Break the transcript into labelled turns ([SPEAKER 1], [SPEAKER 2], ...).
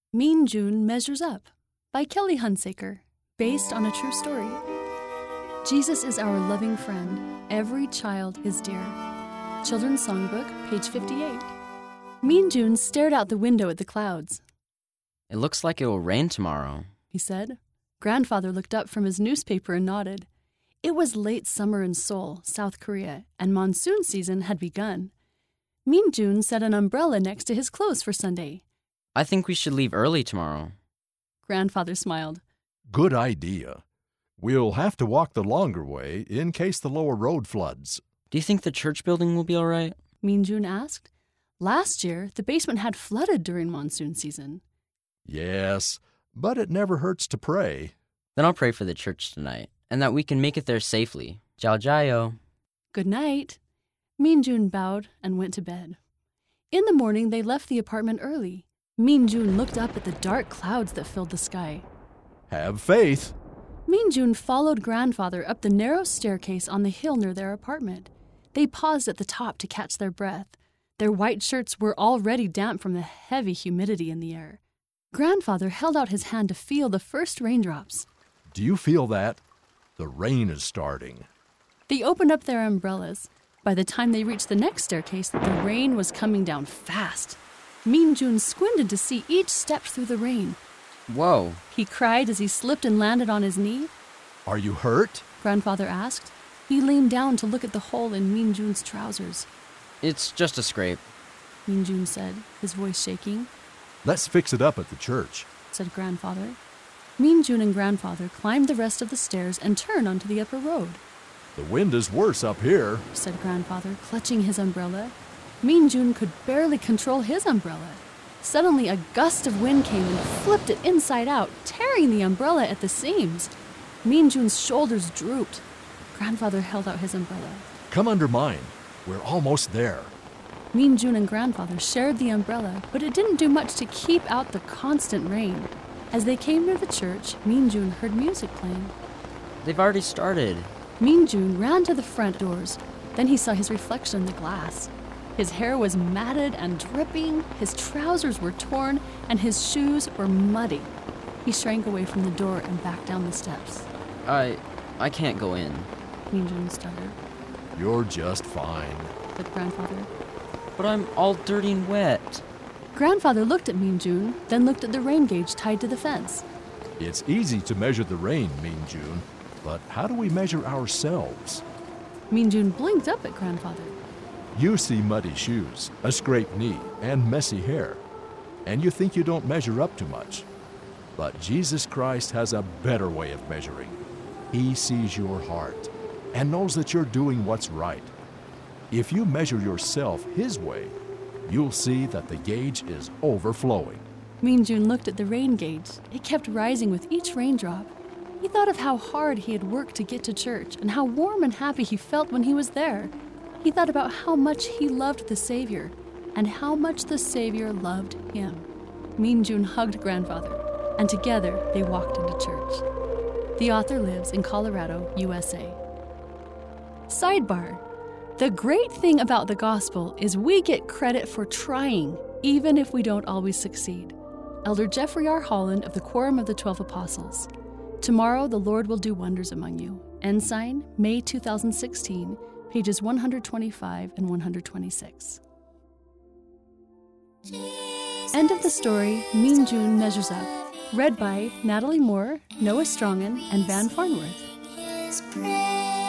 [SPEAKER 1] Mean June Measures Up by Kelly Hunsaker, based on a true story. Jesus is our loving friend. Every child is dear. Children's Songbook, page 58. Mean June stared out the window at the clouds.
[SPEAKER 2] It looks like it will rain tomorrow,
[SPEAKER 1] he said. Grandfather looked up from his newspaper and nodded. It was late summer in Seoul, South Korea, and monsoon season had begun. Mean June set an umbrella next to his clothes for Sunday.
[SPEAKER 2] I think we should leave early tomorrow.
[SPEAKER 1] Grandfather smiled.
[SPEAKER 3] Good idea. We'll have to walk the longer way in case the lower road floods.
[SPEAKER 2] Do you think the church building will be all right?
[SPEAKER 1] Mean June asked. Last year, the basement had flooded during monsoon season.
[SPEAKER 3] Yes, but it never hurts to pray.
[SPEAKER 2] Then I'll pray for the church tonight, and that we can make it there safely. Jiao jiao.
[SPEAKER 1] Good night. Mean June bowed and went to bed. In the morning, they left the apartment early. Mean June looked up at the dark clouds that filled the sky.
[SPEAKER 3] Have faith.
[SPEAKER 1] Mean June followed Grandfather up the narrow staircase on the hill near their apartment. They paused at the top to catch their breath. Their white shirts were already damp from the heavy humidity in the air. Grandfather held out his hand to feel the first raindrops.
[SPEAKER 3] Do you feel that? The rain is starting.
[SPEAKER 1] They opened up their umbrellas. By the time they reached the next staircase, the rain was coming down fast. Mean June squinted to see each step through the rain.
[SPEAKER 2] Whoa.
[SPEAKER 1] He cried as he slipped and landed on his knee.
[SPEAKER 3] Are you hurt?
[SPEAKER 1] Grandfather asked. He leaned down to look at the hole in Mean June's trousers.
[SPEAKER 2] It's just a scrape,
[SPEAKER 1] Mean June said, his voice shaking.
[SPEAKER 3] Let's fix it up at the church,
[SPEAKER 1] said Grandfather. Mean June and Grandfather climbed the rest of the stairs and turned onto the upper road.
[SPEAKER 3] The wind is worse up here,
[SPEAKER 1] said Grandfather, clutching his umbrella. Mean June could barely control his umbrella. Suddenly, a gust of wind came and flipped it inside out, tearing the umbrella at the seams. Mean June's shoulders drooped. Grandfather held out his umbrella.
[SPEAKER 3] Come under mine. We're almost there.
[SPEAKER 1] Mean June and Grandfather shared the umbrella, but it didn't do much to keep out the constant rain. As they came near the church, Mean June heard music playing.
[SPEAKER 2] They've already started.
[SPEAKER 1] Mean June ran to the front doors. Then he saw his reflection in the glass. His hair was matted and dripping, his trousers were torn, and his shoes were muddy. He shrank away from the door and back down the steps.
[SPEAKER 2] I can't go in.
[SPEAKER 1] Mean June stuttered.
[SPEAKER 3] You're just fine,
[SPEAKER 1] said Grandfather.
[SPEAKER 2] But I'm all dirty and wet.
[SPEAKER 1] Grandfather looked at Mean June, then looked at the rain gauge tied to the fence.
[SPEAKER 3] It's easy to measure the rain, Mean June, but how do we measure ourselves?
[SPEAKER 1] Mean June blinked up at Grandfather.
[SPEAKER 3] You see muddy shoes, a scraped knee, and messy hair, and you think you don't measure up to much. But Jesus Christ has a better way of measuring. He sees your heart and knows that you're doing what's right. If you measure yourself His way, you'll see that the gauge is overflowing.
[SPEAKER 1] Mean June looked at the rain gauge. It kept rising with each raindrop. He thought of how hard he had worked to get to church and how warm and happy he felt when he was there. He thought about how much he loved the Savior and how much the Savior loved him. Mean June hugged Grandfather, and together they walked into church. The author lives in Colorado, USA. Sidebar: the great thing about the gospel is we get credit for trying, even if we don't always succeed. Elder Jeffrey R. Holland of the Quorum of the 12 Apostles. Tomorrow the Lord will do wonders among you. Ensign, May 2016, pages 125 and 126. End of the story, Mean June Measures Up. Read by Natalie Moore, Noah Strongen, and Van Farnworth.